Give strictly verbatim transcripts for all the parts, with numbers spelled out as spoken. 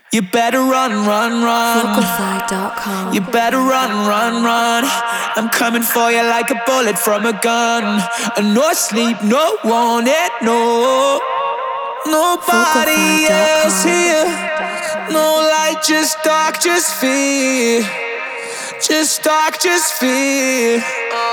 You better run, run, run. Vocalfy dot com. You better run, run, run. I'm coming for you like a bullet from a gun. No sleep, no wanted, no. Nobody else here. No light, just dark, just fear. Just dark, just fear.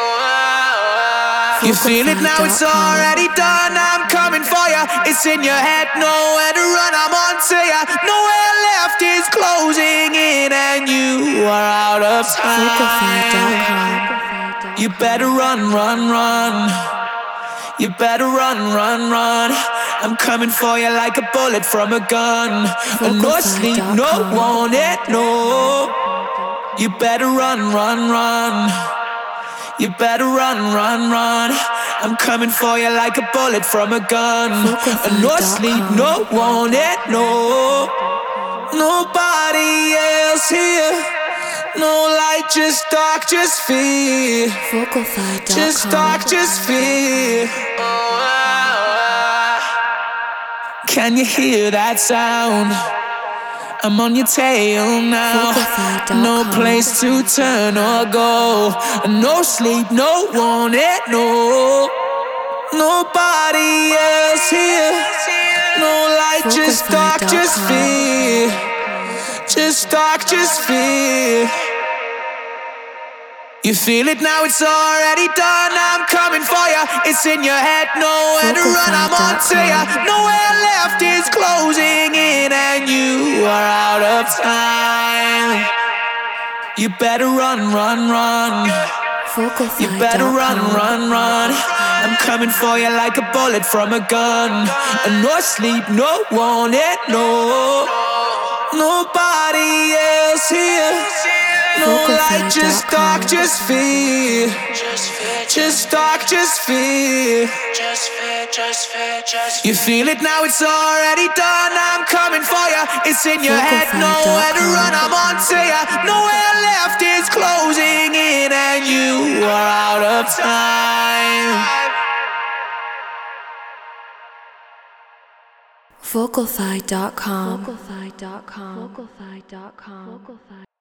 You feel it now, it's already done. I'm coming for you. It's in your head, nowhere to run. I'm on to you. Nowhere left is closing in, and you are out of Vocalfy dot time. com. You better run, run, run. You better run, run, run. I'm coming for you like a bullet from a gun. No sleep, no wanted, no. You better run, run, run. You better run, run, run. I'm coming for you like a bullet from a gun. No sleep, no wanted, no. Nobody else here. No light, just dark, just fear. Vocalfy dot com. Just dark, just fear. Can you hear that sound? I'm on your tail now. No place to turn or go. No sleep, no wanted, no. Nobody else here. No light, just dark, just fear. Just dark, just fear. You feel it now, it's already done. I'm coming for you. It's in your head, nowhere to run. I'm on to you. Nowhere left is closing in, and you are out of time. You better run, run, run. You better run, run, run. I'm coming for you like a bullet from a gun. No sleep, no wanted, no. Nobody else here. No light, just dark, just fear. Just dark, just fear. You feel it now, it's already done. I'm coming for you. It's in your head, nowhere to run. I'm on to you. Nowhere left is closing in, and you are out of time. Vocalfy dot com. Vocalfy dot com. Vocalfy dot com.